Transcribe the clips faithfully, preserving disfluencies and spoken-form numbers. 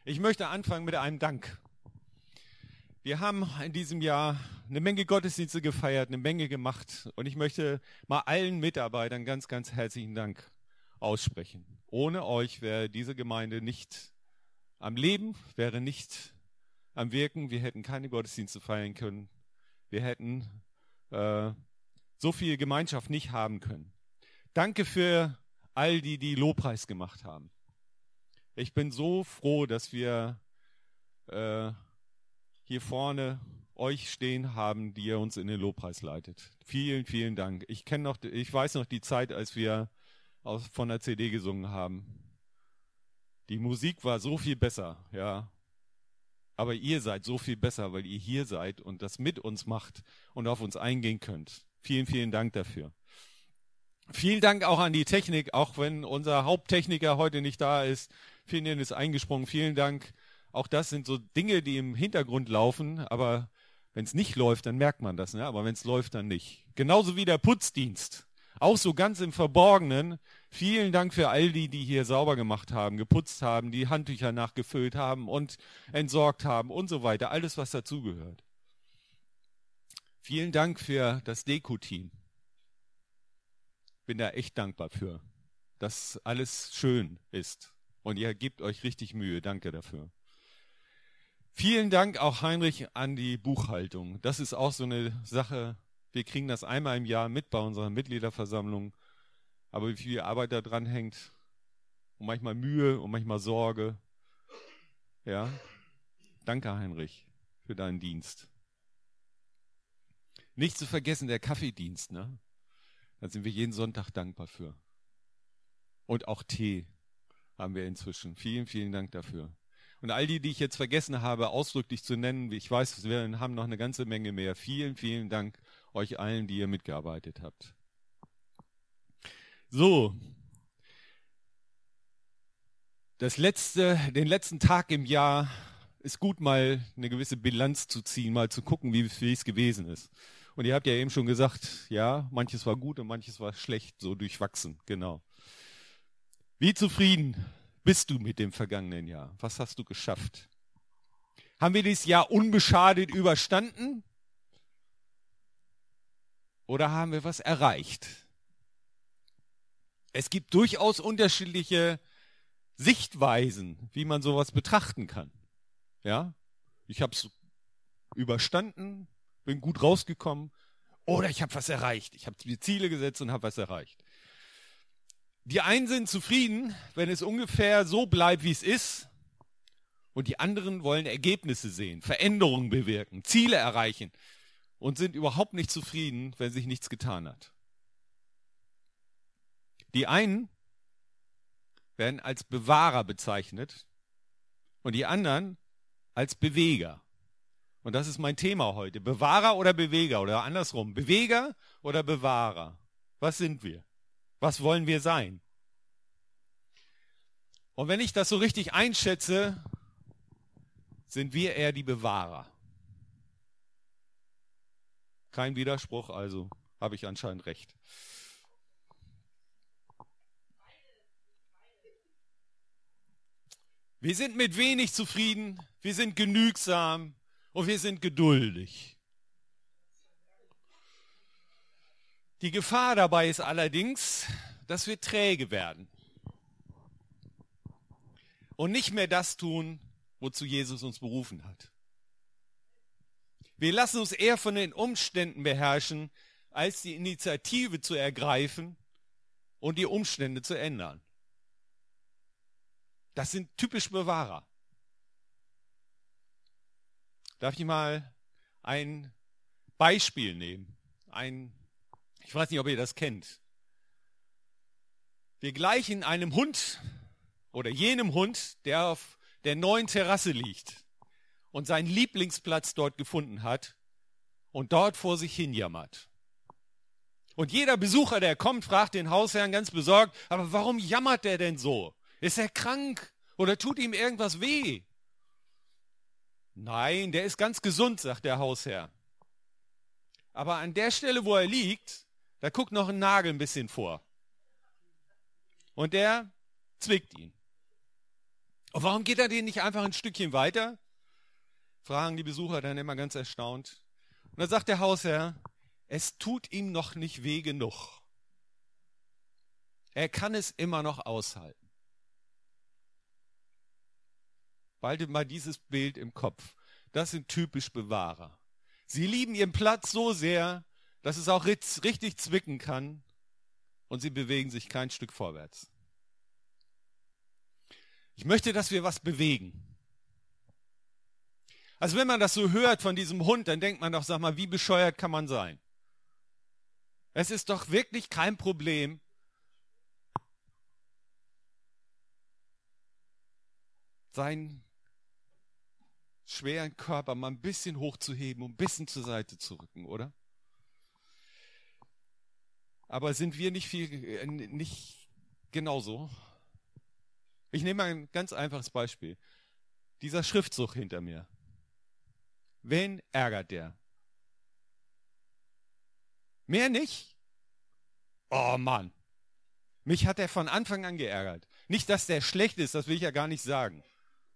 Ich möchte anfangen mit einem Dank. Wir haben in diesem Jahr eine Menge Gottesdienste gefeiert, eine Menge gemacht. Und ich möchte mal allen Mitarbeitern ganz, ganz herzlichen Dank aussprechen. Ohne euch wäre diese Gemeinde nicht am Leben, wäre nicht am Wirken. Wir hätten keine Gottesdienste feiern können. Wir hätten äh, so viel Gemeinschaft nicht haben können. Danke für all die, die Lobpreis gemacht haben. Ich bin so froh, dass wir äh, hier vorne euch stehen haben, die ihr uns in den Lobpreis leitet. Vielen, vielen Dank. Ich kenne noch, ich weiß noch die Zeit, als wir aus, von der C D gesungen haben. Die Musik war so viel besser, ja. Aber ihr seid so viel besser, weil ihr hier seid und das mit uns macht und auf uns eingehen könnt. Vielen, vielen Dank dafür. Vielen Dank auch an die Technik, auch wenn unser Haupttechniker heute nicht da ist. Vielen ist eingesprungen. Vielen Dank. Auch das sind so Dinge, die im Hintergrund laufen, aber wenn es nicht läuft, dann merkt man das, ne? Aber wenn es läuft, dann nicht. Genauso wie der Putzdienst. Auch so ganz im Verborgenen. Vielen Dank für all die, die hier sauber gemacht haben, geputzt haben, die Handtücher nachgefüllt haben und entsorgt haben und so weiter. Alles, was dazugehört. Vielen Dank für das Deko-Team. Bin da echt dankbar für, dass alles schön ist. Und ihr gebt euch richtig Mühe. Danke dafür. Vielen Dank auch, Heinrich, an die Buchhaltung. Das ist auch so eine Sache. Wir kriegen das einmal im Jahr mit bei unserer Mitgliederversammlung. Aber wie viel Arbeit da dran hängt und manchmal Mühe und manchmal Sorge. Ja, danke, Heinrich, für deinen Dienst. Nicht zu vergessen, der Kaffeedienst, ne? Da sind wir jeden Sonntag dankbar für. Und auch Tee haben wir inzwischen. Vielen, vielen Dank dafür. Und all die, die ich jetzt vergessen habe, ausdrücklich zu nennen, ich weiß, wir haben noch eine ganze Menge mehr. Vielen, vielen Dank euch allen, die ihr mitgearbeitet habt. So, das letzte, den letzten Tag im Jahr ist gut, mal eine gewisse Bilanz zu ziehen, mal zu gucken, wie es gewesen ist. Und ihr habt ja eben schon gesagt, ja, manches war gut und manches war schlecht, so durchwachsen, genau. Wie zufrieden bist du mit dem vergangenen Jahr? Was hast du geschafft? Haben wir dieses Jahr unbeschadet überstanden? Oder haben wir was erreicht? Es gibt durchaus unterschiedliche Sichtweisen, wie man sowas betrachten kann. Ja, ich habe es überstanden, bin gut rausgekommen, oder ich habe was erreicht. Ich habe mir Ziele gesetzt und habe was erreicht. Die einen sind zufrieden, wenn es ungefähr so bleibt, wie es ist, und die anderen wollen Ergebnisse sehen, Veränderungen bewirken, Ziele erreichen und sind überhaupt nicht zufrieden, wenn sich nichts getan hat. Die einen werden als Bewahrer bezeichnet und die anderen als Beweger. Und das ist mein Thema heute. Bewahrer oder Beweger oder andersrum. Beweger oder Bewahrer. Was sind wir? Was wollen wir sein? Und wenn ich das so richtig einschätze, sind wir eher die Bewahrer. Kein Widerspruch, also habe ich anscheinend recht. Wir sind mit wenig zufrieden, wir sind genügsam und wir sind geduldig. Die Gefahr dabei ist allerdings, dass wir träge werden und nicht mehr das tun, wozu Jesus uns berufen hat. Wir lassen uns eher von den Umständen beherrschen, als die Initiative zu ergreifen und die Umstände zu ändern. Das sind typisch Bewahrer. Darf ich mal ein Beispiel nehmen? Ein, ich weiß nicht, ob ihr das kennt. Wir gleichen einem Hund oder jenem Hund, der auf der neuen Terrasse liegt und seinen Lieblingsplatz dort gefunden hat und dort vor sich hin jammert. Und jeder Besucher, der kommt, fragt den Hausherrn ganz besorgt, aber warum jammert der denn so? Ist er krank oder tut ihm irgendwas weh? Nein, der ist ganz gesund, sagt der Hausherr. Aber an der Stelle, wo er liegt, da guckt noch ein Nagel ein bisschen vor. Und der zwickt ihn. Und warum geht er den nicht einfach ein Stückchen weiter? Fragen die Besucher dann immer ganz erstaunt. Und dann sagt der Hausherr, es tut ihm noch nicht weh genug. Er kann es immer noch aushalten. Behalte mal dieses Bild im Kopf. Das sind typisch Bewahrer. Sie lieben ihren Platz so sehr, dass es auch richtig zwicken kann und sie bewegen sich kein Stück vorwärts. Ich möchte, dass wir was bewegen. Also wenn man das so hört von diesem Hund, dann denkt man doch, sag mal, wie bescheuert kann man sein? Es ist doch wirklich kein Problem, seinen schweren Körper mal ein bisschen hochzuheben und ein bisschen zur Seite zu rücken, oder? Aber sind wir nicht viel, äh, nicht genauso? Ich nehme mal ein ganz einfaches Beispiel. Dieser Schriftzug hinter mir. Wen ärgert der? Mehr nicht? Oh Mann. Mich hat er von Anfang an geärgert. Nicht, dass der schlecht ist, das will ich ja gar nicht sagen.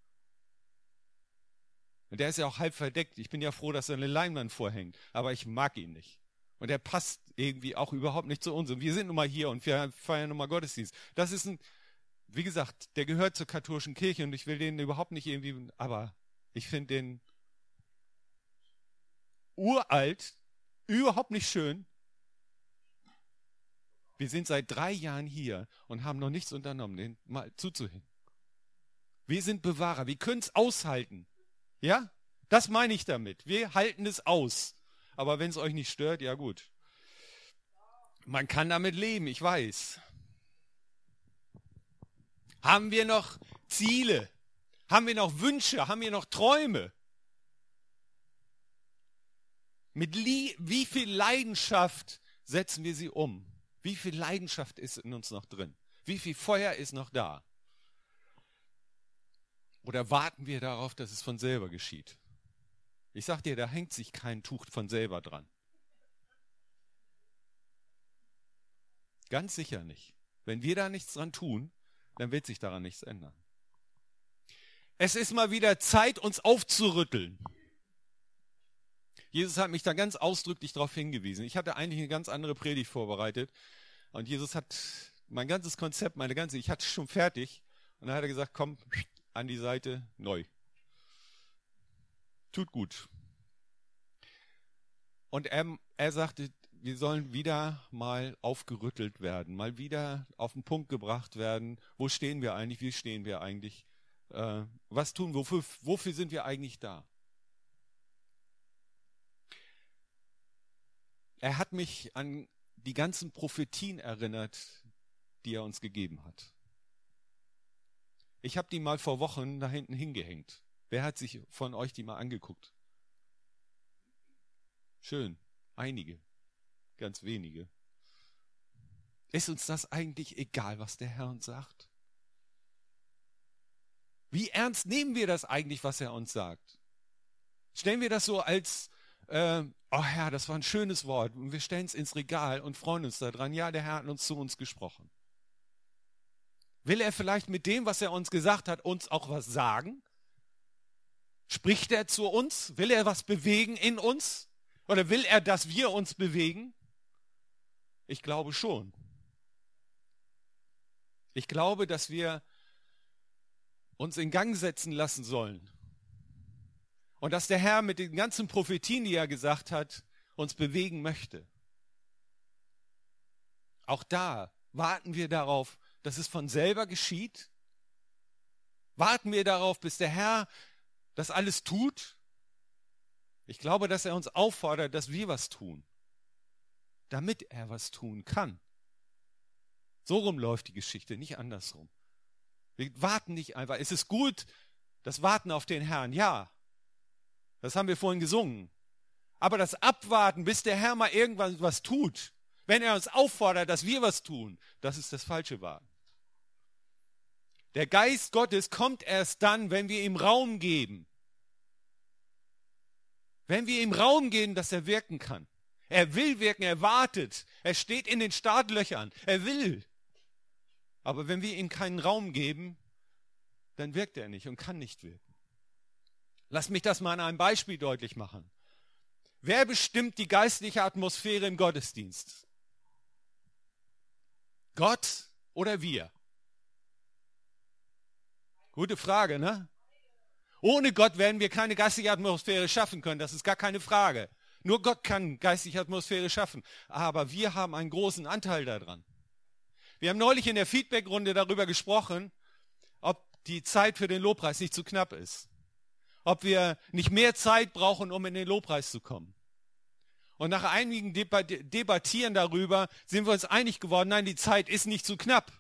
Und der ist ja auch halb verdeckt. Ich bin ja froh, dass er eine Leinwand vorhängt. Aber ich mag ihn nicht. Und er passt irgendwie auch überhaupt nicht zu uns. Und wir sind nun mal hier und wir feiern nun mal Gottesdienst. Das ist ein, wie gesagt, der gehört zur katholischen Kirche und ich will den überhaupt nicht irgendwie, aber ich finde den uralt, überhaupt nicht schön. Wir sind seit drei Jahren hier und haben noch nichts unternommen, den mal zuzuhören. Wir sind Bewahrer, wir können es aushalten. Ja, das meine ich damit. Wir halten es aus. Aber wenn es euch nicht stört, ja gut. Man kann damit leben, ich weiß. Haben wir noch Ziele? Haben wir noch Wünsche? Haben wir noch Träume? Mit Lie- wie viel Leidenschaft setzen wir sie um? Wie viel Leidenschaft ist in uns noch drin? Wie viel Feuer ist noch da? Oder warten wir darauf, dass es von selber geschieht? Ich sag dir, da hängt sich kein Tuch von selber dran. Ganz sicher nicht. Wenn wir da nichts dran tun, dann wird sich daran nichts ändern. Es ist mal wieder Zeit, uns aufzurütteln. Jesus hat mich da ganz ausdrücklich darauf hingewiesen. Ich hatte eigentlich eine ganz andere Predigt vorbereitet. Und Jesus hat mein ganzes Konzept, meine ganze, ich hatte es schon fertig. Und dann hat er gesagt, komm, an die Seite, neu. Tut gut. Und er, er sagte, wir sollen wieder mal aufgerüttelt werden, mal wieder auf den Punkt gebracht werden. Wo stehen wir eigentlich? Wie stehen wir eigentlich? Äh, was tun wir? Wofür, wofür sind wir eigentlich da? Er hat mich an die ganzen Prophetien erinnert, die er uns gegeben hat. Ich habe die mal vor Wochen da hinten hingehängt. Wer hat sich von euch die mal angeguckt? Schön, einige, ganz wenige. Ist uns das eigentlich egal, was der Herr uns sagt? Wie ernst nehmen wir das eigentlich, was er uns sagt? Stellen wir das so als, äh, oh Herr, das war ein schönes Wort und wir stellen es ins Regal und freuen uns daran. Ja, der Herr hat uns zu uns gesprochen. Will er vielleicht mit dem, was er uns gesagt hat, uns auch was sagen? Spricht er zu uns? Will er was bewegen in uns? Oder will er, dass wir uns bewegen? Ich glaube schon. Ich glaube, dass wir uns in Gang setzen lassen sollen. Und dass der Herr mit den ganzen Prophetien, die er gesagt hat, uns bewegen möchte. Auch da warten wir darauf, dass es von selber geschieht. Warten wir darauf, bis der Herr das alles tut. Ich glaube, dass er uns auffordert, dass wir was tun, damit er was tun kann. So rum läuft die Geschichte, nicht andersrum. Wir warten nicht einfach. Es ist gut, das Warten auf den Herrn, ja. Das haben wir vorhin gesungen. Aber das Abwarten, bis der Herr mal irgendwann was tut, wenn er uns auffordert, dass wir was tun, das ist das falsche Warten. Der Geist Gottes kommt erst dann, wenn wir ihm Raum geben. Wenn wir ihm Raum geben, dass er wirken kann. Er will wirken, er wartet. Er steht in den Startlöchern. Er will. Aber wenn wir ihm keinen Raum geben, dann wirkt er nicht und kann nicht wirken. Lass mich das mal an einem Beispiel deutlich machen. Wer bestimmt die geistliche Atmosphäre im Gottesdienst? Gott oder wir? Gute Frage, ne? Ohne Gott werden wir keine geistliche Atmosphäre schaffen können, das ist gar keine Frage. Nur Gott kann geistliche Atmosphäre schaffen, aber wir haben einen großen Anteil daran. Wir haben neulich in der Feedbackrunde darüber gesprochen, ob die Zeit für den Lobpreis nicht zu knapp ist. Ob wir nicht mehr Zeit brauchen, um in den Lobpreis zu kommen. Und nach einigen Debattieren darüber sind wir uns einig geworden, nein, die Zeit ist nicht zu knapp.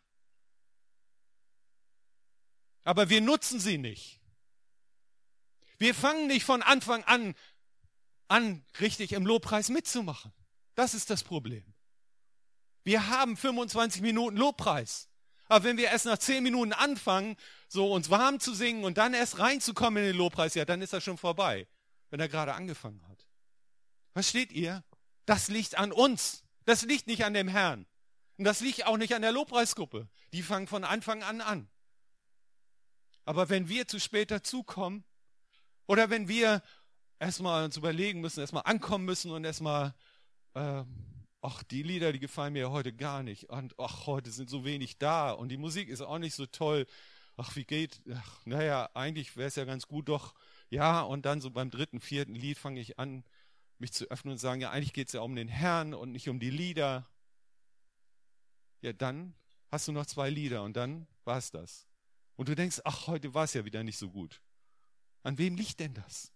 Aber wir nutzen sie nicht. Wir fangen nicht von Anfang an an, richtig im Lobpreis mitzumachen. Das ist das Problem. Wir haben fünfundzwanzig Minuten Lobpreis. Aber wenn wir erst nach zehn Minuten anfangen, so uns warm zu singen und dann erst reinzukommen in den Lobpreis, ja, dann ist das schon vorbei, wenn er gerade angefangen hat. Versteht ihr? Das liegt an uns. Das liegt nicht an dem Herrn. Und das liegt auch nicht an der Lobpreisgruppe. Die fangen von Anfang an an. Aber wenn wir zu spät dazukommen, oder wenn wir erstmal uns überlegen müssen, erstmal ankommen müssen und erstmal, äh, ach, die Lieder, die gefallen mir heute gar nicht. Und ach, heute sind so wenig da und die Musik ist auch nicht so toll. Ach, wie geht, ach, naja, eigentlich wäre es ja ganz gut, doch, ja, und dann so beim dritten, vierten Lied fange ich an, mich zu öffnen und sagen, ja, eigentlich geht es ja um den Herrn und nicht um die Lieder. Ja, dann hast du noch zwei Lieder und dann war es das. Und du denkst, ach, heute war es ja wieder nicht so gut. An wem liegt denn das?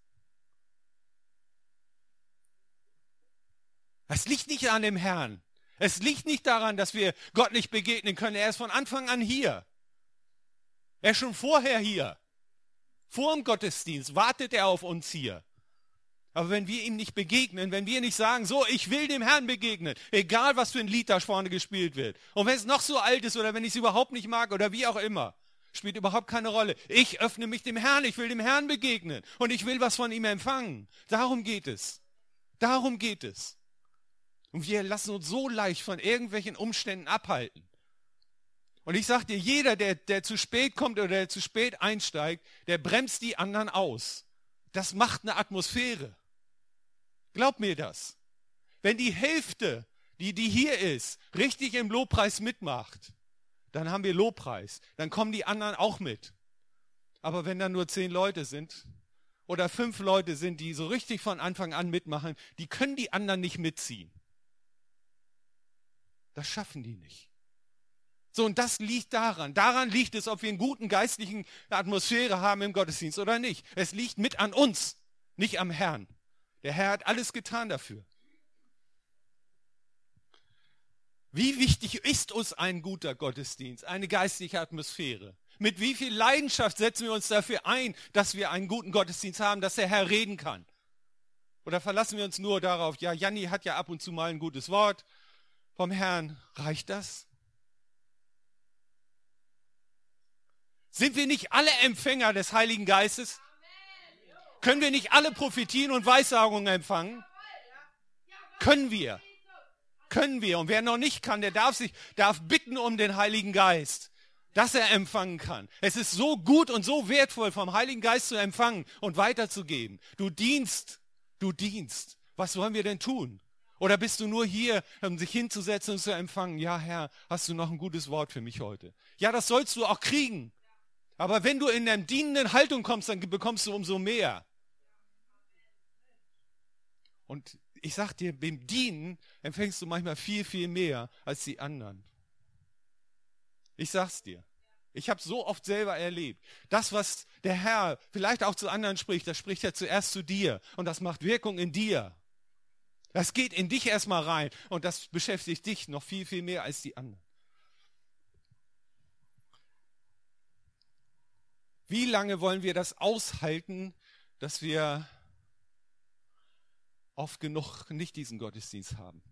Es liegt nicht an dem Herrn. Es liegt nicht daran, dass wir Gott nicht begegnen können. Er ist von Anfang an hier. Er ist schon vorher hier. Vor dem Gottesdienst wartet er auf uns hier. Aber wenn wir ihm nicht begegnen, wenn wir nicht sagen, so, ich will dem Herrn begegnen, egal was für ein Lied da vorne gespielt wird, und wenn es noch so alt ist oder wenn ich es überhaupt nicht mag oder wie auch immer, spielt überhaupt keine Rolle. Ich öffne mich dem Herrn, ich will dem Herrn begegnen und ich will was von ihm empfangen. Darum geht es. Darum geht es. Und wir lassen uns so leicht von irgendwelchen Umständen abhalten. Und ich sage dir, jeder, der, der zu spät kommt oder der zu spät einsteigt, der bremst die anderen aus. Das macht eine Atmosphäre. Glaub mir das. Wenn die Hälfte, die, die hier ist, richtig im Lobpreis mitmacht, dann haben wir Lobpreis. Dann kommen die anderen auch mit. Aber wenn dann nur zehn Leute sind oder fünf Leute sind, die so richtig von Anfang an mitmachen, die können die anderen nicht mitziehen. Das schaffen die nicht. So, und das liegt daran. Daran liegt es, ob wir einen guten geistlichen Atmosphäre haben im Gottesdienst oder nicht. Es liegt mit an uns, nicht am Herrn. Der Herr hat alles getan dafür. Wie wichtig ist uns ein guter Gottesdienst, eine geistliche Atmosphäre? Mit wie viel Leidenschaft setzen wir uns dafür ein, dass wir einen guten Gottesdienst haben, dass der Herr reden kann? Oder verlassen wir uns nur darauf, ja, Janni hat ja ab und zu mal ein gutes Wort vom Herrn. Reicht das? Sind wir nicht alle Empfänger des Heiligen Geistes? Können wir nicht alle Prophetien und Weissagungen empfangen? Können wir. Können wir. Und wer noch nicht kann, der darf sich, darf bitten um den Heiligen Geist, dass er empfangen kann. Es ist so gut und so wertvoll, vom Heiligen Geist zu empfangen und weiterzugeben. Du dienst, du dienst. Was wollen wir denn tun? Oder bist du nur hier, um sich hinzusetzen und zu empfangen? Ja, Herr, hast du noch ein gutes Wort für mich heute? Ja, das sollst du auch kriegen. Aber wenn du in der dienenden Haltung kommst, dann bekommst du umso mehr. Und ich sag dir, beim Dienen empfängst du manchmal viel, viel mehr als die anderen. Ich sag's dir. Ich habe so oft selber erlebt. Das, was der Herr vielleicht auch zu anderen spricht, das spricht er zuerst zu dir. Und das macht Wirkung in dir. Das geht in dich erstmal rein. Und das beschäftigt dich noch viel, viel mehr als die anderen. Wie lange wollen wir das aushalten, dass wir oft genug nicht diesen Gottesdienst haben?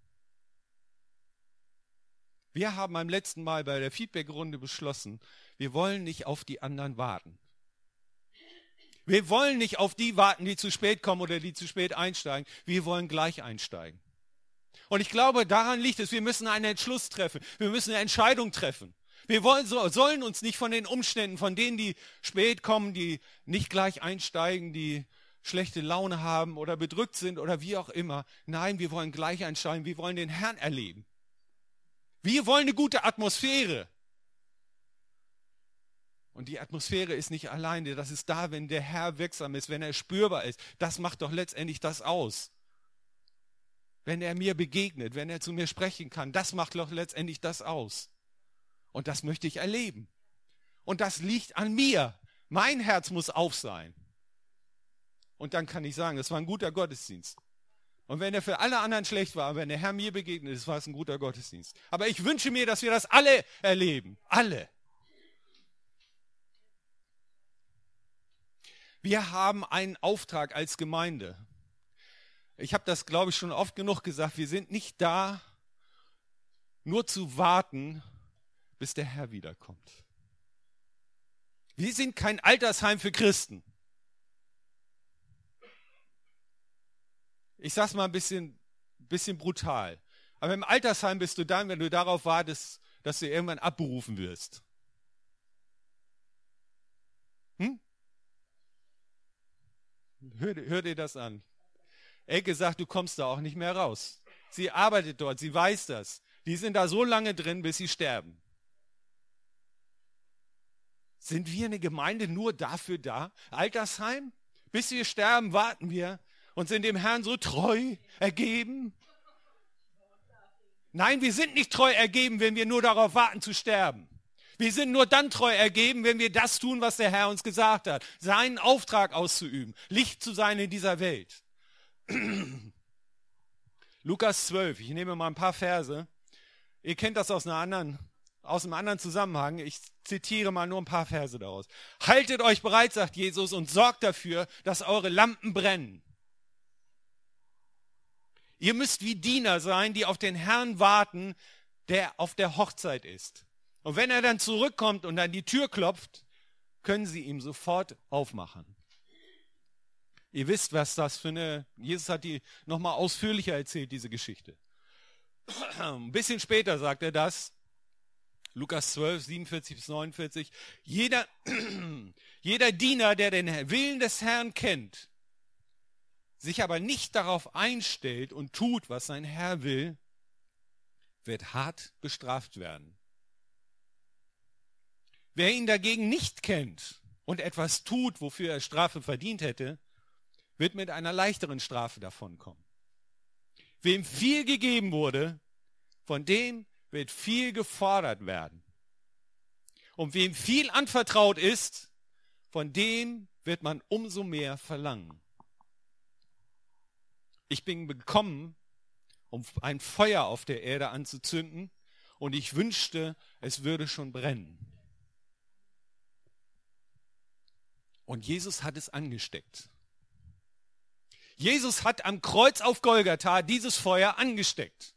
Wir haben beim letzten Mal bei der Feedbackrunde beschlossen, wir wollen nicht auf die anderen warten. Wir wollen nicht auf die warten, die zu spät kommen oder die zu spät einsteigen. Wir wollen gleich einsteigen. Und ich glaube, daran liegt es, wir müssen einen Entschluss treffen. Wir müssen eine Entscheidung treffen. Wir wollen, so, sollen uns nicht von den Umständen, von denen, die spät kommen, die nicht gleich einsteigen, die schlechte Laune haben oder bedrückt sind oder wie auch immer. Nein, wir wollen gleich einsteigen, wir wollen den Herrn erleben. Wir wollen eine gute Atmosphäre. Und die Atmosphäre ist nicht alleine, das ist da, wenn der Herr wirksam ist, wenn er spürbar ist. Das macht doch letztendlich das aus. Wenn er mir begegnet, wenn er zu mir sprechen kann, das macht doch letztendlich das aus. Und das möchte ich erleben. Und das liegt an mir. Mein Herz muss auf sein. Und dann kann ich sagen, das war ein guter Gottesdienst. Und wenn er für alle anderen schlecht war, wenn der Herr mir begegnet ist, war es ein guter Gottesdienst. Aber ich wünsche mir, dass wir das alle erleben. Alle. Wir haben einen Auftrag als Gemeinde. Ich habe das, glaube ich, schon oft genug gesagt. Wir sind nicht da, nur zu warten, bis der Herr wiederkommt. Wir sind kein Altersheim für Christen. Ich sage es mal ein bisschen, bisschen brutal. Aber im Altersheim bist du dann, wenn du darauf wartest, dass du irgendwann abberufen wirst. Hm? Hör, hör dir das an. Elke sagt, du kommst da auch nicht mehr raus. Sie arbeitet dort, sie weiß das. Die sind da so lange drin, bis sie sterben. Sind wir eine Gemeinde nur dafür da? Altersheim? Bis wir sterben, warten wir und sind dem Herrn so treu ergeben? Nein, wir sind nicht treu ergeben, wenn wir nur darauf warten zu sterben. Wir sind nur dann treu ergeben, wenn wir das tun, was der Herr uns gesagt hat. Seinen Auftrag auszuüben, Licht zu sein in dieser Welt. Lukas zwölf, ich nehme mal ein paar Verse. Ihr kennt das aus, einer anderen, aus einem anderen Zusammenhang. Ich zitiere mal nur ein paar Verse daraus. Haltet euch bereit, sagt Jesus, und sorgt dafür, dass eure Lampen brennen. Ihr müsst wie Diener sein, die auf den Herrn warten, der auf der Hochzeit ist. Und wenn er dann zurückkommt und an die Tür klopft, können sie ihm sofort aufmachen. Ihr wisst, was das für eine, Jesus hat die nochmal ausführlicher erzählt, diese Geschichte. Ein bisschen später sagt er das, Lukas zwölf, siebenundvierzig bis neunundvierzig, jeder, jeder Diener, der den Willen des Herrn kennt, sich aber nicht darauf einstellt und tut, was sein Herr will, wird hart bestraft werden. Wer ihn dagegen nicht kennt und etwas tut, wofür er Strafe verdient hätte, wird mit einer leichteren Strafe davonkommen. Wem viel gegeben wurde, von dem wird viel gefordert werden. Und wem viel anvertraut ist, von dem wird man umso mehr verlangen. Ich bin gekommen, um ein Feuer auf der Erde anzuzünden, und ich wünschte, es würde schon brennen. Und Jesus hat es angesteckt. Jesus hat am Kreuz auf Golgatha dieses Feuer angesteckt.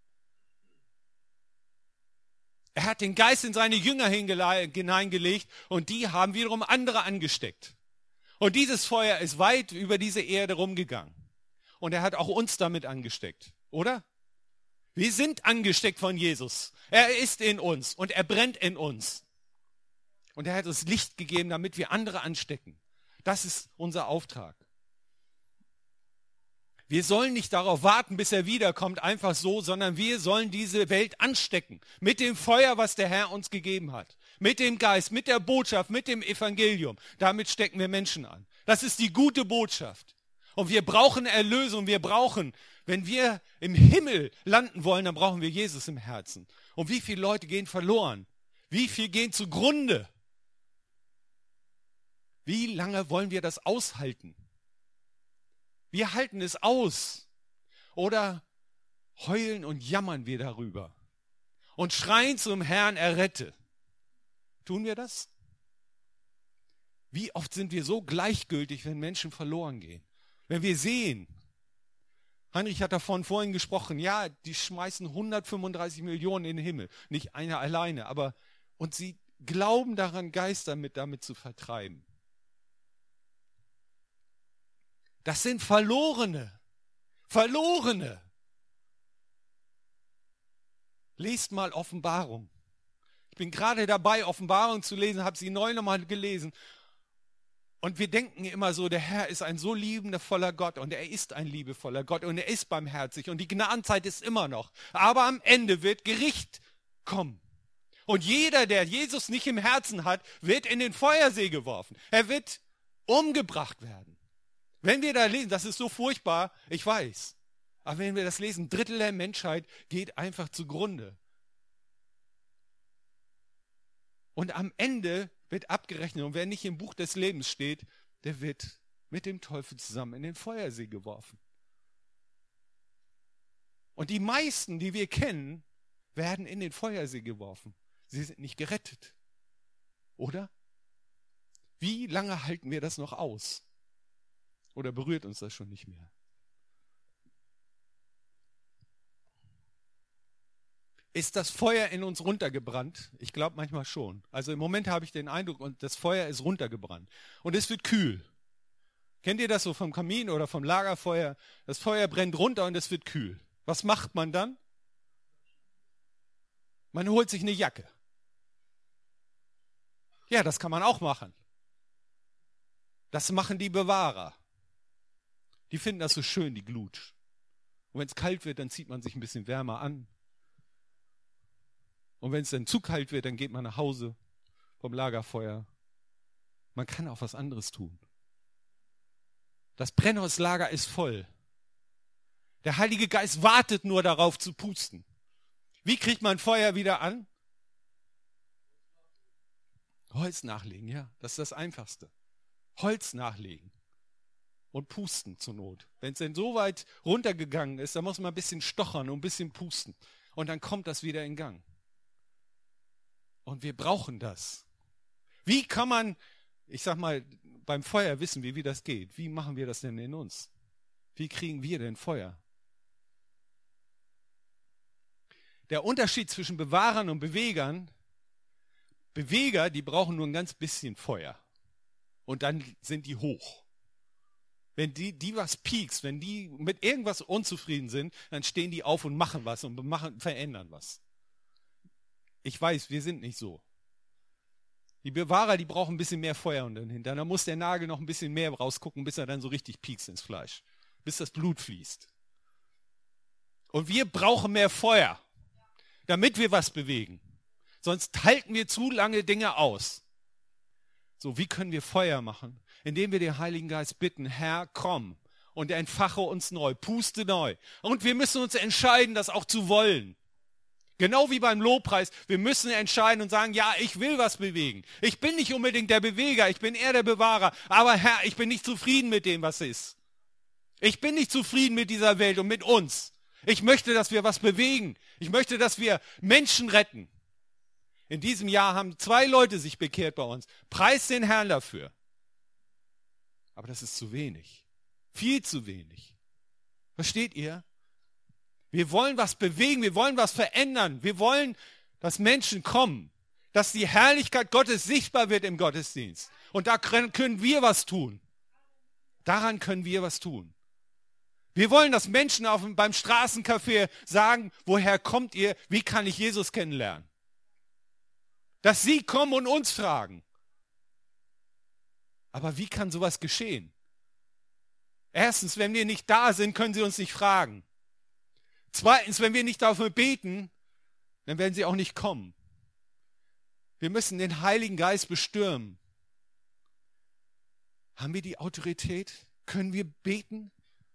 Er hat den Geist in seine Jünger hineingelegt und die haben wiederum andere angesteckt. Und dieses Feuer ist weit über diese Erde rumgegangen. Und er hat auch uns damit angesteckt, oder? Wir sind angesteckt von Jesus. Er ist in uns und er brennt in uns. Und er hat uns Licht gegeben, damit wir andere anstecken. Das ist unser Auftrag. Wir sollen nicht darauf warten, bis er wiederkommt, einfach so, sondern wir sollen diese Welt anstecken. Mit dem Feuer, was der Herr uns gegeben hat. Mit dem Geist, mit der Botschaft, mit dem Evangelium. Damit stecken wir Menschen an. Das ist die gute Botschaft. Und wir brauchen Erlösung. Wir brauchen, wenn wir im Himmel landen wollen, dann brauchen wir Jesus im Herzen. Und wie viele Leute gehen verloren? Wie viele gehen zugrunde? Wie lange wollen wir das aushalten? Wir halten es aus. Oder heulen und jammern wir darüber und schreien zum Herrn, errette. Tun wir das? Wie oft sind wir so gleichgültig, wenn Menschen verloren gehen? Wenn wir sehen, Heinrich hat davon vorhin gesprochen, ja, die schmeißen hundertfünfunddreißig Millionen in den Himmel. Nicht einer alleine, aber und sie glauben daran, Geister mit damit zu vertreiben. Das sind Verlorene. Verlorene. Lest mal Offenbarung. Ich bin gerade dabei, Offenbarung zu lesen, habe sie neu nochmal gelesen. Und wir denken immer so, der Herr ist ein so liebevoller Gott und er ist ein liebevoller Gott und er ist barmherzig und die Gnadenzeit ist immer noch. Aber am Ende wird Gericht kommen. Und jeder, der Jesus nicht im Herzen hat, wird in den Feuersee geworfen. Er wird umgebracht werden. Wenn wir da lesen, das ist so furchtbar, ich weiß. Aber wenn wir das lesen, ein Drittel der Menschheit geht einfach zugrunde. Und am Ende wird abgerechnet und wer nicht im Buch des Lebens steht, der wird mit dem Teufel zusammen in den Feuersee geworfen. Und die meisten, die wir kennen, werden in den Feuersee geworfen. Sie sind nicht gerettet. Oder? Wie lange halten wir das noch aus? Oder berührt uns das schon nicht mehr? Ist das Feuer in uns runtergebrannt? Ich glaube manchmal schon. Also im Moment habe ich den Eindruck, und das Feuer ist runtergebrannt. Und es wird kühl. Kennt ihr das so vom Kamin oder vom Lagerfeuer? Das Feuer brennt runter und es wird kühl. Was macht man dann? Man holt sich eine Jacke. Ja, das kann man auch machen. Das machen die Bewahrer. Die finden das so schön, die Glut. Und wenn es kalt wird, dann zieht man sich ein bisschen wärmer an. Und wenn es dann zu kalt wird, dann geht man nach Hause vom Lagerfeuer. Man kann auch was anderes tun. Das Brennholzlager ist voll. Der Heilige Geist wartet nur darauf zu pusten. Wie kriegt man Feuer wieder an? Holz nachlegen, ja, das ist das Einfachste. Holz nachlegen und pusten zur Not. Wenn es denn so weit runtergegangen ist, dann muss man ein bisschen stochern und ein bisschen pusten. Und dann kommt das wieder in Gang. Und wir brauchen das. Wie kann man, ich sag mal, beim Feuer wissen wir, wie das geht. Wie machen wir das denn in uns? Wie kriegen wir denn Feuer? Der Unterschied zwischen Bewahrern und Bewegern, Beweger, die brauchen nur ein ganz bisschen Feuer. Und dann sind die hoch. Wenn die, die was piekst, wenn die mit irgendwas unzufrieden sind, dann stehen die auf und machen was und machen, verändern was. Ich weiß, wir sind nicht so. Die Bewahrer, die brauchen ein bisschen mehr Feuer und dann hinter. Da muss der Nagel noch ein bisschen mehr rausgucken, bis er dann so richtig piekst ins Fleisch. Bis das Blut fließt. Und wir brauchen mehr Feuer, damit wir was bewegen. Sonst halten wir zu lange Dinge aus. So, wie können wir Feuer machen? Indem wir den Heiligen Geist bitten, Herr, komm und entfache uns neu, puste neu. Und wir müssen uns entscheiden, das auch zu wollen. Genau wie beim Lobpreis, wir müssen entscheiden und sagen, ja, ich will was bewegen. Ich bin nicht unbedingt der Beweger, ich bin eher der Bewahrer. Aber Herr, ich bin nicht zufrieden mit dem, was ist. Ich bin nicht zufrieden mit dieser Welt und mit uns. Ich möchte, dass wir was bewegen. Ich möchte, dass wir Menschen retten. In diesem Jahr haben zwei Leute sich bekehrt bei uns. Preis den Herrn dafür. Aber das ist zu wenig. Viel zu wenig. Versteht ihr? Wir wollen was bewegen, wir wollen was verändern. Wir wollen, dass Menschen kommen, dass die Herrlichkeit Gottes sichtbar wird im Gottesdienst. Und da können wir was tun. Daran können wir was tun. Wir wollen, dass Menschen auf, beim Straßencafé sagen, woher kommt ihr, wie kann ich Jesus kennenlernen? Dass sie kommen und uns fragen. Aber wie kann sowas geschehen? Erstens, wenn wir nicht da sind, können sie uns nicht fragen. Zweitens, wenn wir nicht dafür beten, dann werden sie auch nicht kommen. Wir müssen den Heiligen Geist bestürmen. Haben wir die Autorität? Können wir beten?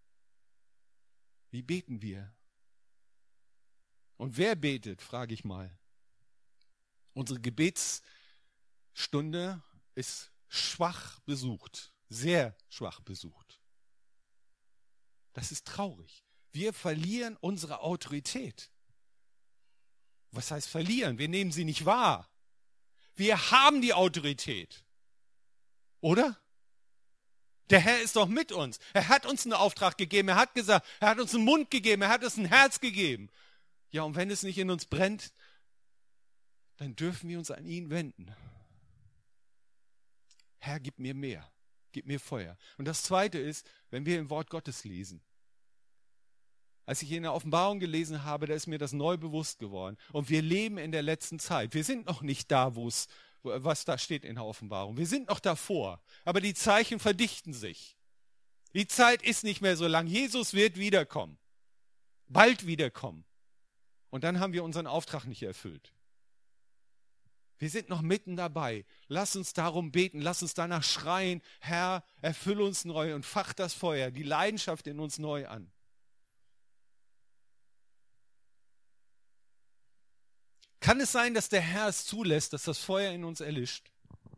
Wie beten wir? Und wer betet, frage ich mal. Unsere Gebetsstunde ist schwach besucht, sehr schwach besucht. Das ist traurig. Wir verlieren unsere Autorität. Was heißt verlieren? Wir nehmen sie nicht wahr. Wir haben die Autorität. Oder? Der Herr ist doch mit uns. Er hat uns einen Auftrag gegeben. Er hat gesagt, er hat uns einen Mund gegeben. Er hat uns ein Herz gegeben. Ja, und wenn es nicht in uns brennt, dann dürfen wir uns an ihn wenden. Herr, gib mir mehr. Gib mir Feuer. Und das Zweite ist, wenn wir im Wort Gottes lesen. Als ich in der Offenbarung gelesen habe, da ist mir das neu bewusst geworden. Und wir leben in der letzten Zeit. Wir sind noch nicht da, wo es, was da steht in der Offenbarung. Wir sind noch davor. Aber die Zeichen verdichten sich. Die Zeit ist nicht mehr so lang. Jesus wird wiederkommen. Bald wiederkommen. Und dann haben wir unseren Auftrag nicht erfüllt. Wir sind noch mitten dabei. Lass uns darum beten. Lass uns danach schreien. Herr, erfülle uns neu und fach das Feuer, die Leidenschaft in uns neu an. Kann es sein, dass der Herr es zulässt, dass das Feuer in uns erlischt?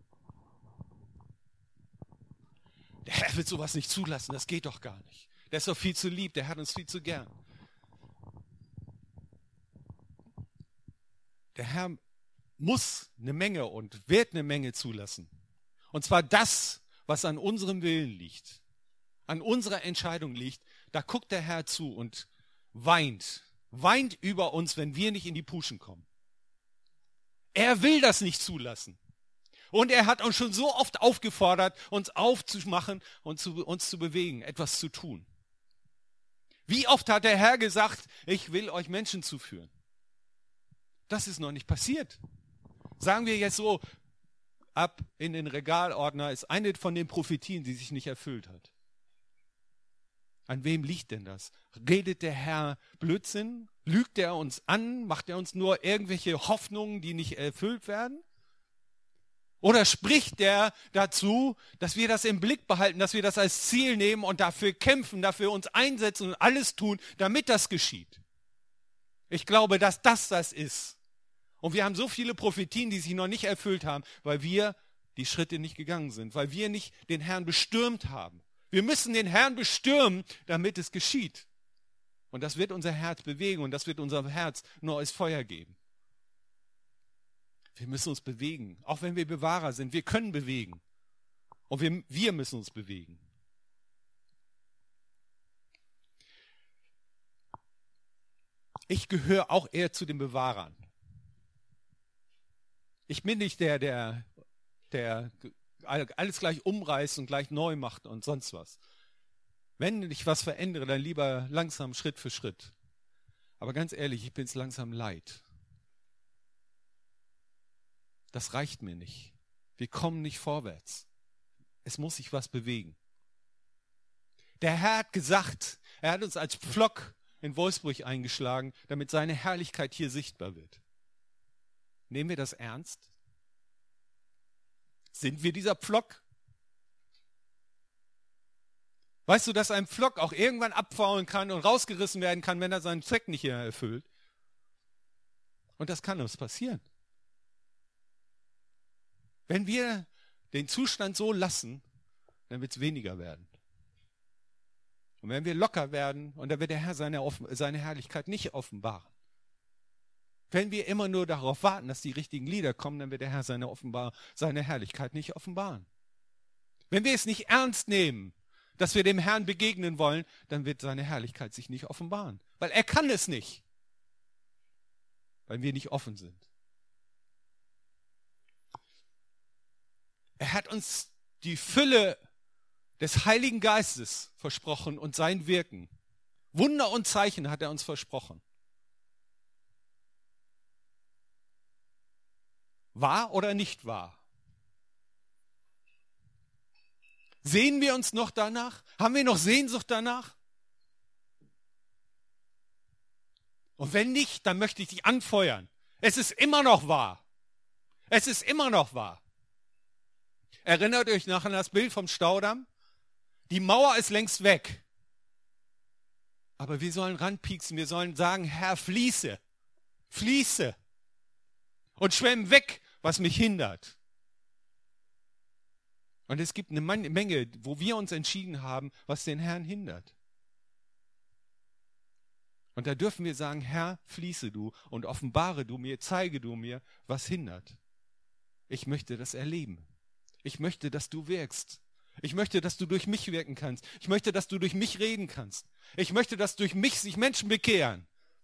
Der Herr wird sowas nicht zulassen, das geht doch gar nicht. Der ist doch viel zu lieb, der hat uns viel zu gern. Der Herr muss eine Menge und wird eine Menge zulassen. Und zwar das, was an unserem Willen liegt, an unserer Entscheidung liegt, da guckt der Herr zu und weint, weint über uns, wenn wir nicht in die Puschen kommen. Er will das nicht zulassen. Und er hat uns schon so oft aufgefordert, uns aufzumachen und zu, uns zu bewegen, etwas zu tun. Wie oft hat der Herr gesagt, ich will euch Menschen zuführen? Das ist noch nicht passiert. Sagen wir jetzt so, ab in den Regalordner ist eine von den Prophetien, die sich nicht erfüllt hat. An wem liegt denn das? Redet der Herr Blödsinn? Lügt er uns an? Macht er uns nur irgendwelche Hoffnungen, die nicht erfüllt werden? Oder spricht er dazu, dass wir das im Blick behalten, dass wir das als Ziel nehmen und dafür kämpfen, dafür uns einsetzen und alles tun, damit das geschieht? Ich glaube, dass das das ist. Und wir haben so viele Prophetien, die sich noch nicht erfüllt haben, weil wir die Schritte nicht gegangen sind, weil wir nicht den Herrn bestürmt haben. Wir müssen den Herrn bestürmen, damit es geschieht. Und das wird unser Herz bewegen und das wird unser Herz neues Feuer geben. Wir müssen uns bewegen, auch wenn wir Bewahrer sind. Wir können bewegen. Und wir, wir müssen uns bewegen. Ich gehöre auch eher zu den Bewahrern. Ich bin nicht der, der, der alles gleich umreißt und gleich neu macht und sonst was. Wenn ich was verändere, dann lieber langsam, Schritt für Schritt. Aber ganz ehrlich, ich bin es langsam leid. Das reicht mir nicht. Wir kommen nicht vorwärts. Es muss sich was bewegen. Der Herr hat gesagt, er hat uns als Pflock in Wolfsburg eingeschlagen, damit seine Herrlichkeit hier sichtbar wird. Nehmen wir das ernst? Sind wir dieser Pflock? Weißt du, dass ein Pflock auch irgendwann abfaulen kann und rausgerissen werden kann, wenn er seinen Zweck nicht mehr erfüllt? Und das kann uns passieren. Wenn wir den Zustand so lassen, dann wird es weniger werden. Und wenn wir locker werden, und dann wird der Herr seine, seine Herrlichkeit nicht offenbaren. Wenn wir immer nur darauf warten, dass die richtigen Lieder kommen, dann wird der Herr seine, offenbar, seine Herrlichkeit nicht offenbaren. Wenn wir es nicht ernst nehmen, dass wir dem Herrn begegnen wollen, dann wird seine Herrlichkeit sich nicht offenbaren. Weil er kann es nicht. Weil wir nicht offen sind. Er hat uns die Fülle des Heiligen Geistes versprochen und sein Wirken. Wunder und Zeichen hat er uns versprochen. Wahr oder nicht wahr? Sehen wir uns noch danach? Haben wir noch Sehnsucht danach? Und wenn nicht, dann möchte ich dich anfeuern. Es ist immer noch wahr. Es ist immer noch wahr. Erinnert euch noch an das Bild vom Staudamm? Die Mauer ist längst weg. Aber wir sollen ranpieksen, wir sollen sagen, Herr, fließe, fließe und schwemm weg, was mich hindert. Und es gibt eine Menge, wo wir uns entschieden haben, was den Herrn hindert. Und da dürfen wir sagen, Herr, fließe du und offenbare du mir, zeige du mir, was hindert. Ich möchte das erleben. Ich möchte, dass du wirkst. Ich möchte, dass du durch mich wirken kannst. Ich möchte, dass du durch mich reden kannst. Ich möchte, dass durch mich sich Menschen bekehren.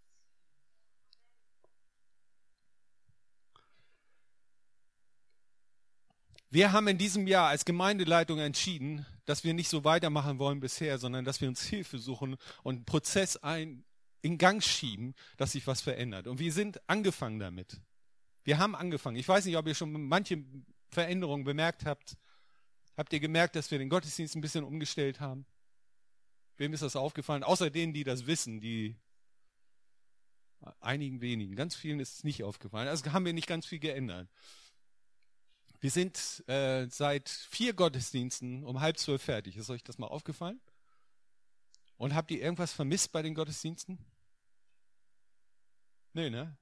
Wir haben in diesem Jahr als Gemeindeleitung entschieden, dass wir nicht so weitermachen wollen bisher, sondern dass wir uns Hilfe suchen und einen Prozess ein, in Gang schieben, dass sich was verändert. Und wir sind angefangen damit. Wir haben angefangen. Ich weiß nicht, ob ihr schon manche Veränderungen bemerkt habt. Habt ihr gemerkt, dass wir den Gottesdienst ein bisschen umgestellt haben? Wem ist das aufgefallen? Außer denen, die das wissen, die einigen wenigen. Ganz vielen ist es nicht aufgefallen. Also haben wir nicht ganz viel geändert. Wir sind äh, seit vier Gottesdiensten um halb zwölf fertig. Ist euch das mal aufgefallen? Und habt ihr irgendwas vermisst bei den Gottesdiensten? Nee, ne?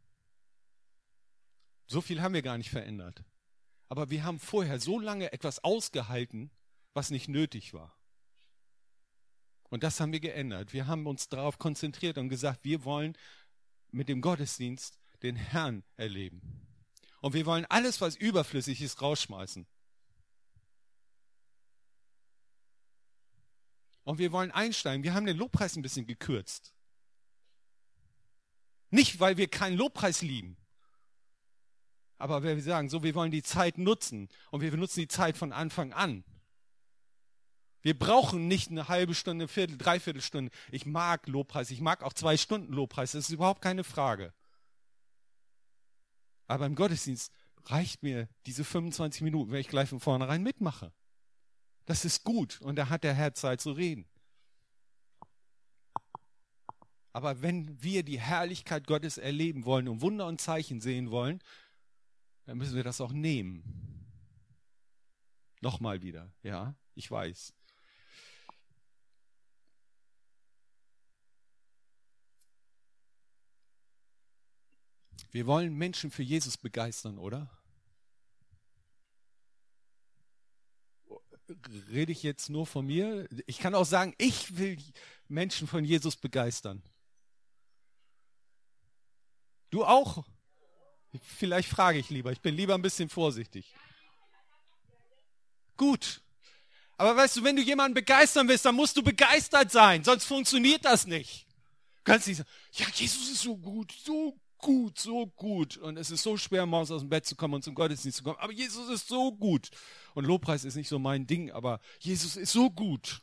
So viel haben wir gar nicht verändert. Aber wir haben vorher so lange etwas ausgehalten, was nicht nötig war. Und das haben wir geändert. Wir haben uns darauf konzentriert und gesagt, wir wollen mit dem Gottesdienst den Herrn erleben. Und wir wollen alles, was überflüssig ist, rausschmeißen. Und wir wollen einsteigen. Wir haben den Lobpreis ein bisschen gekürzt. Nicht, weil wir keinen Lobpreis lieben. Aber wir sagen, so, wir wollen die Zeit nutzen. Und wir nutzen die Zeit von Anfang an. Wir brauchen nicht eine halbe Stunde, eine Viertel, Dreiviertelstunde. Ich mag Lobpreis. Ich mag auch zwei Stunden Lobpreis. Das ist überhaupt keine Frage. Aber im Gottesdienst reicht mir diese fünfundzwanzig Minuten, wenn ich gleich von vornherein mitmache. Das ist gut und da hat der Herr Zeit zu reden. Aber wenn wir die Herrlichkeit Gottes erleben wollen und Wunder und Zeichen sehen wollen, dann müssen wir das auch nehmen. Nochmal wieder, ja, ich weiß. Wir wollen Menschen für Jesus begeistern, oder? Rede ich jetzt nur von mir? Ich kann auch sagen, ich will Menschen von Jesus begeistern. Du auch? Vielleicht frage ich lieber. Ich bin lieber ein bisschen vorsichtig. Gut. Aber weißt du, wenn du jemanden begeistern willst, dann musst du begeistert sein. Sonst funktioniert das nicht. Du kannst nicht sagen, ja, Jesus ist so gut, so gut, so gut. Und es ist so schwer, morgens aus dem Bett zu kommen und zum Gottesdienst zu kommen. Aber Jesus ist so gut. Und Lobpreis ist nicht so mein Ding, aber Jesus ist so gut.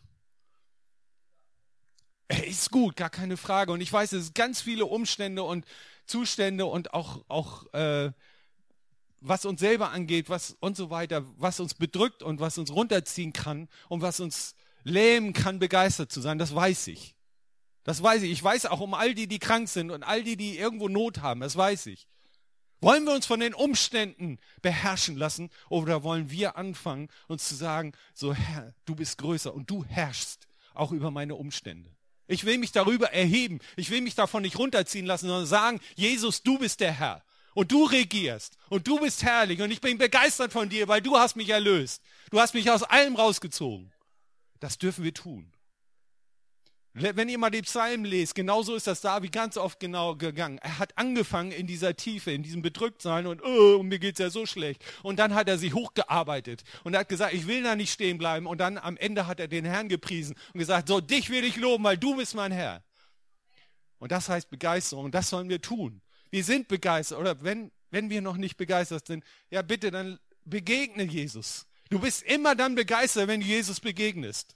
Er ist gut, gar keine Frage. Und ich weiß, es sind ganz viele Umstände und Zustände und auch, auch äh, was uns selber angeht, was und so weiter, was uns bedrückt und was uns runterziehen kann und was uns lähmen kann, begeistert zu sein, das weiß ich. Das weiß ich. Ich weiß auch um all die, die krank sind und all die, die irgendwo Not haben, das weiß ich. Wollen wir uns von den Umständen beherrschen lassen oder wollen wir anfangen, uns zu sagen, so Herr, du bist größer und du herrschst auch über meine Umstände. Ich will mich darüber erheben. Ich will mich davon nicht runterziehen lassen, sondern sagen, Jesus, du bist der Herr. Und du regierst. Und du bist herrlich. Und ich bin begeistert von dir, weil du hast mich erlöst. Du hast mich aus allem rausgezogen. Das dürfen wir tun. Wenn ihr mal die Psalmen lest, genauso ist das David ganz oft genau gegangen. Er hat angefangen in dieser Tiefe, in diesem Bedrücktsein und oh, mir geht's ja so schlecht. Und dann hat er sich hochgearbeitet und er hat gesagt, ich will da nicht stehen bleiben. Und dann am Ende hat er den Herrn gepriesen und gesagt, so, dich will ich loben, weil du bist mein Herr. Und das heißt Begeisterung und das sollen wir tun. Wir sind begeistert oder wenn, wenn wir noch nicht begeistert sind, ja bitte, dann begegne Jesus. Du bist immer dann begeistert, wenn du Jesus begegnest.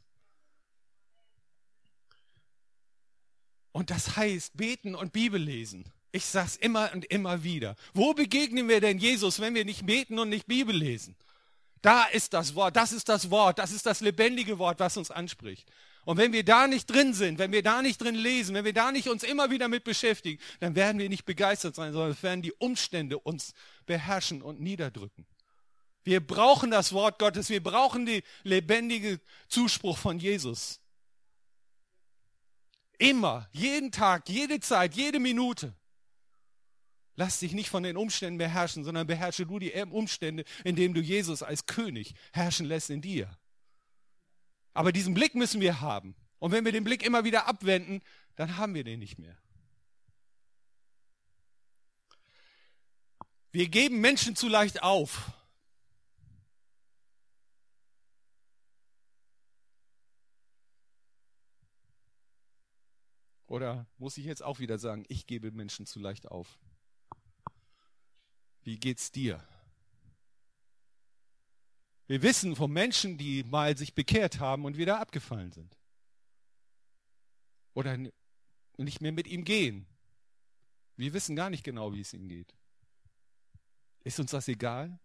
Und das heißt beten und Bibel lesen. Ich sage es immer und immer wieder. Wo begegnen wir denn Jesus, wenn wir nicht beten und nicht Bibel lesen? Da ist das Wort, das ist das Wort, das ist das lebendige Wort, was uns anspricht. Und wenn wir da nicht drin sind, wenn wir da nicht drin lesen, wenn wir da nicht uns immer wieder mit beschäftigen, dann werden wir nicht begeistert sein, sondern werden die Umstände uns beherrschen und niederdrücken. Wir brauchen das Wort Gottes, wir brauchen den lebendigen Zuspruch von Jesus. Immer, jeden Tag, jede Zeit, jede Minute. Lass dich nicht von den Umständen beherrschen, sondern beherrsche du die Umstände, indem du Jesus als König herrschen lässt in dir. Aber diesen Blick müssen wir haben. Und wenn wir den Blick immer wieder abwenden, dann haben wir den nicht mehr. Wir geben Menschen zu leicht auf. Oder muss ich jetzt auch wieder sagen, ich gebe Menschen zu leicht auf? Wie geht's dir? Wir wissen von Menschen, die mal sich bekehrt haben und wieder abgefallen sind. Oder nicht mehr mit ihm gehen. Wir wissen gar nicht genau, wie es ihm geht. Ist uns das egal?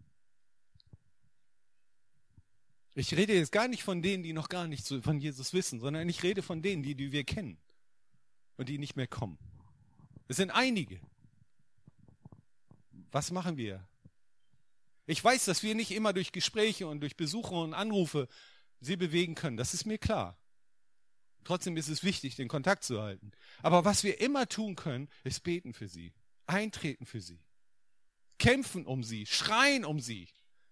Ich rede jetzt gar nicht von denen, die noch gar nichts von Jesus wissen, sondern ich rede von denen, die, die wir kennen und die nicht mehr kommen. Es sind einige. Was machen wir? Ich weiß, dass wir nicht immer durch Gespräche und durch Besuche und Anrufe sie bewegen können. Das ist mir klar. Trotzdem ist es wichtig, den Kontakt zu halten. Aber was wir immer tun können, ist beten für sie, eintreten für sie, kämpfen um sie, schreien um sie.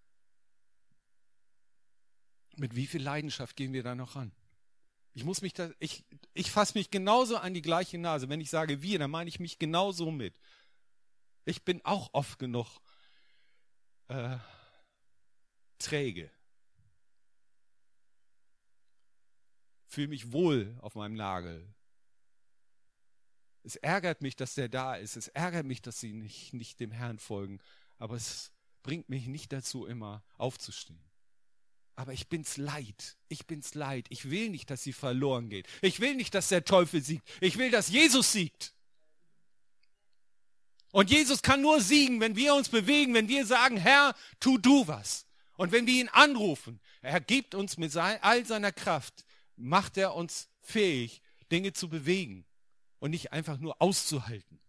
Mit wie viel Leidenschaft gehen wir da noch ran? Ich muss mich da, ich, ich fasse mich genauso an die gleiche Nase. Wenn ich sage wir, dann meine ich mich genauso mit. Ich bin auch oft genug äh, träge. Fühle mich wohl auf meinem Nagel. Es ärgert mich, dass der da ist. Es ärgert mich, dass sie nicht, nicht dem Herrn folgen. Aber es bringt mich nicht dazu, immer aufzustehen. Aber ich bin's leid. Ich bin's leid. Ich will nicht, dass sie verloren geht. Ich will nicht, dass der Teufel siegt. Ich will, dass Jesus siegt. Und Jesus kann nur siegen, wenn wir uns bewegen, wenn wir sagen, Herr, tu du was. Und wenn wir ihn anrufen, er gibt uns mit all seiner Kraft, macht er uns fähig, Dinge zu bewegen und nicht einfach nur auszuhalten.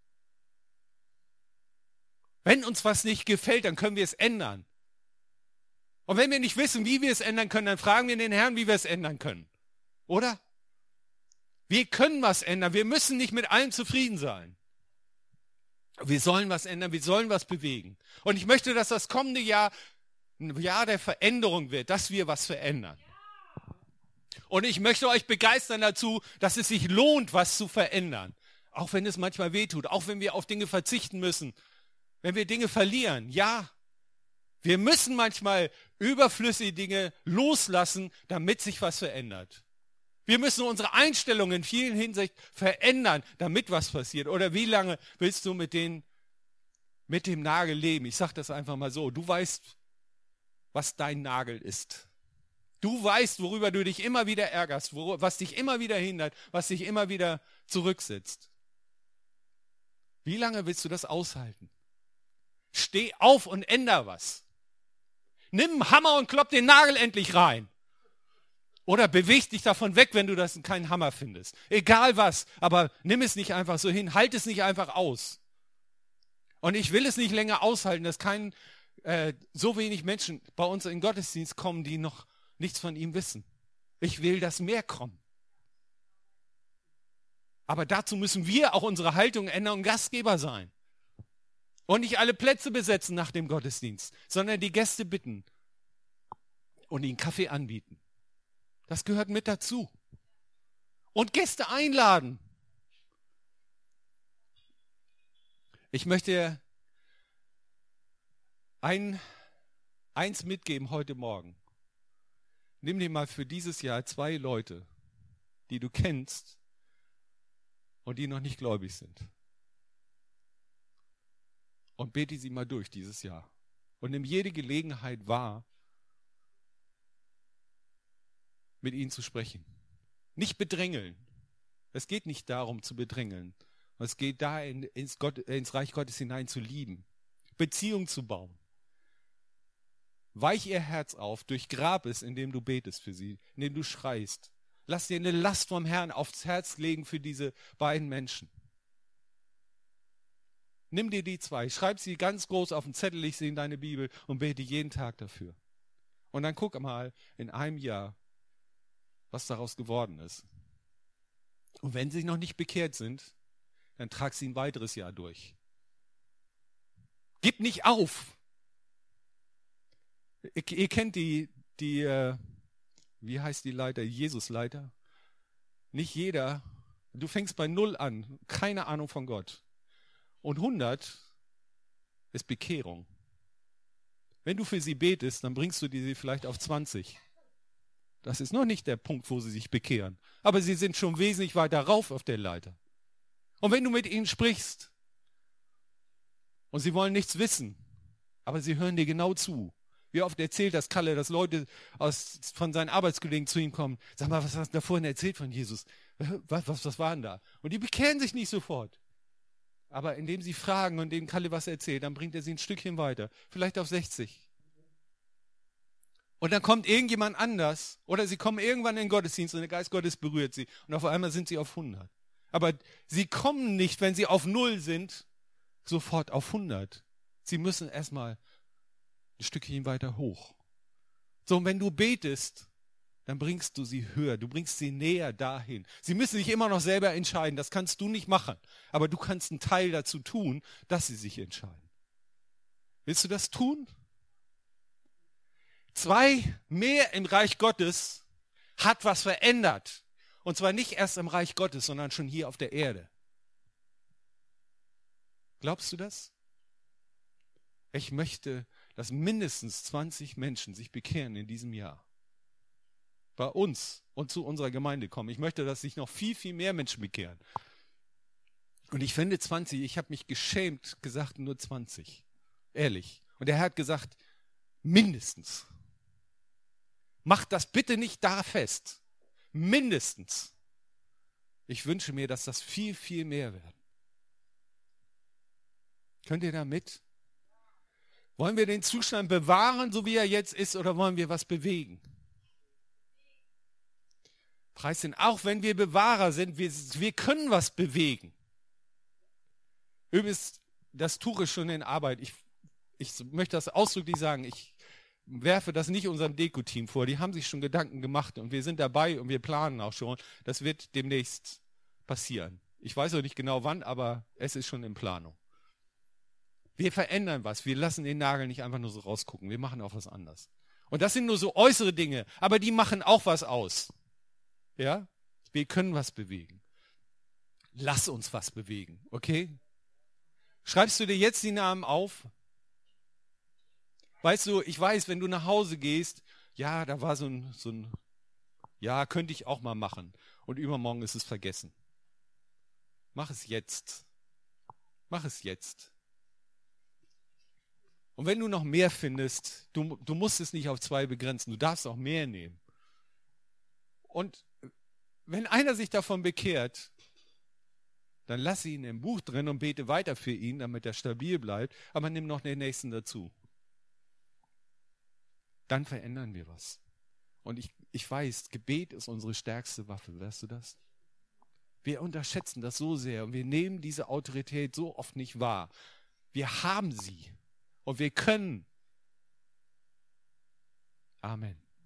Wenn uns was nicht gefällt, dann können wir es ändern. Und wenn wir nicht wissen, wie wir es ändern können, dann fragen wir den Herrn, wie wir es ändern können. Oder? Wir können was ändern. Wir müssen nicht mit allem zufrieden sein. Wir sollen was ändern, wir sollen was bewegen. Und ich möchte, dass das kommende Jahr ein Jahr der Veränderung wird, dass wir was verändern. Und ich möchte euch begeistern dazu, dass es sich lohnt, was zu verändern. Auch wenn es manchmal wehtut, auch wenn wir auf Dinge verzichten müssen, wenn wir Dinge verlieren. Ja, wir müssen manchmal überflüssige Dinge loslassen, damit sich was verändert. Wir müssen unsere Einstellung in vielen Hinsichten verändern, damit was passiert. Oder wie lange willst du mit, den, mit dem Nagel leben? Ich sage das einfach mal so. Du weißt, was dein Nagel ist. Du weißt, worüber du dich immer wieder ärgerst, wo, was dich immer wieder hindert, was dich immer wieder zurücksetzt. Wie lange willst du das aushalten? Steh auf und änder was. Nimm einen Hammer und klopp den Nagel endlich rein. Oder beweg dich davon weg, wenn du das keinen Hammer findest. Egal was, aber nimm es nicht einfach so hin, halt es nicht einfach aus. Und ich will es nicht länger aushalten, dass kein, äh, so wenig Menschen bei uns in den Gottesdienst kommen, die noch nichts von ihm wissen. Ich will, dass mehr kommen. Aber dazu müssen wir auch unsere Haltung ändern und Gastgeber sein. Und nicht alle Plätze besetzen nach dem Gottesdienst, sondern die Gäste bitten und ihnen Kaffee anbieten. Das gehört mit dazu. Und Gäste einladen. Ich möchte ein, eins mitgeben heute Morgen. Nimm dir mal für dieses Jahr zwei Leute, die du kennst und die noch nicht gläubig sind. Und bete sie mal durch dieses Jahr. Und nimm jede Gelegenheit wahr, mit ihnen zu sprechen. Nicht bedrängeln. Es geht nicht darum zu bedrängeln. Es geht da in, ins, Gott, ins Reich Gottes hinein zu lieben. Beziehung zu bauen. Weich ihr Herz auf, durchgrab es, indem du betest für sie, indem du schreist. Lass dir eine Last vom Herrn aufs Herz legen für diese beiden Menschen. Nimm dir die zwei, schreib sie ganz groß auf den Zettel, leg sie in deine Bibel und bete jeden Tag dafür. Und dann guck mal in einem Jahr, was daraus geworden ist. Und wenn sie noch nicht bekehrt sind, dann trag sie ein weiteres Jahr durch. Gib nicht auf. Ihr, ihr kennt die, die äh, wie heißt die Leiter? Jesus-Leiter. Nicht jeder. Du fängst bei null an, keine Ahnung von Gott. Und hundert ist Bekehrung. Wenn du für sie betest, dann bringst du die sie vielleicht auf zwanzig. Das ist noch nicht der Punkt, wo sie sich bekehren. Aber sie sind schon wesentlich weiter rauf auf der Leiter. Und wenn du mit ihnen sprichst und sie wollen nichts wissen, aber sie hören dir genau zu, Wie oft erzählt das Kalle, dass Leute aus, von seinen Arbeitskollegen zu ihm kommen. Sag mal, was hast du da vorhin erzählt von Jesus? Was, was, was war denn da? Und die bekehren sich nicht sofort. Aber indem sie fragen und dem Kalle was erzählt, dann bringt er sie ein Stückchen weiter. Vielleicht auf sechzig. Und dann kommt irgendjemand anders oder sie kommen irgendwann in den Gottesdienst und der Geist Gottes berührt sie. Und auf einmal sind sie auf hundert. Aber sie kommen nicht, wenn sie auf null sind, sofort auf hundert. Sie müssen erstmal ein Stückchen weiter hoch. So, und wenn du betest, dann bringst du sie höher, du bringst sie näher dahin. Sie müssen sich immer noch selber entscheiden, das kannst du nicht machen. Aber du kannst einen Teil dazu tun, dass sie sich entscheiden. Willst du das tun? Zwei, mehr im Reich Gottes hat was verändert. Und zwar nicht erst im Reich Gottes, sondern schon hier auf der Erde. Glaubst du das? Ich möchte, dass mindestens zwanzig Menschen sich bekehren in diesem Jahr. Bei uns und zu unserer Gemeinde kommen. Ich möchte, dass sich noch viel, viel mehr Menschen bekehren. Und ich finde zwanzig, ich habe mich geschämt gesagt, nur zwanzig. Ehrlich. Und der Herr hat gesagt, mindestens. Macht das bitte nicht da fest. Mindestens. Ich wünsche mir, dass das viel, viel mehr werden. Könnt ihr da mit? Wollen wir den Zustand bewahren, so wie er jetzt ist, oder wollen wir was bewegen? Preis den, auch wenn wir Bewahrer sind, wir, wir können was bewegen. Übrigens, das Tuch ist schon in Arbeit. Ich, ich möchte das ausdrücklich sagen, ich werfe das nicht unserem Deko-Team vor. Die haben sich schon Gedanken gemacht und wir sind dabei und wir planen auch schon. Das wird demnächst passieren. Ich weiß noch nicht genau wann, aber es ist schon in Planung. Wir verändern was. Wir lassen den Nagel nicht einfach nur so rausgucken. Wir machen auch was anderes. Und das sind nur so äußere Dinge, aber die machen auch was aus. Ja? Wir können was bewegen. Lass uns was bewegen, okay? Schreibst du dir jetzt die Namen auf? Weißt du, ich weiß, wenn du nach Hause gehst, ja, da war so ein, so ein, ja, könnte ich auch mal machen. Und übermorgen ist es vergessen. Mach es jetzt. Mach es jetzt. Und wenn du noch mehr findest, du, du musst es nicht auf zwei begrenzen, du darfst auch mehr nehmen. Und wenn einer sich davon bekehrt, dann lass ihn im Buch drin und bete weiter für ihn, damit er stabil bleibt, aber nimm noch den nächsten dazu. Dann verändern wir was. Und ich, ich weiß, Gebet ist unsere stärkste Waffe, weißt du das? Wir unterschätzen das so sehr und wir nehmen diese Autorität so oft nicht wahr. Wir haben sie und wir können. Amen.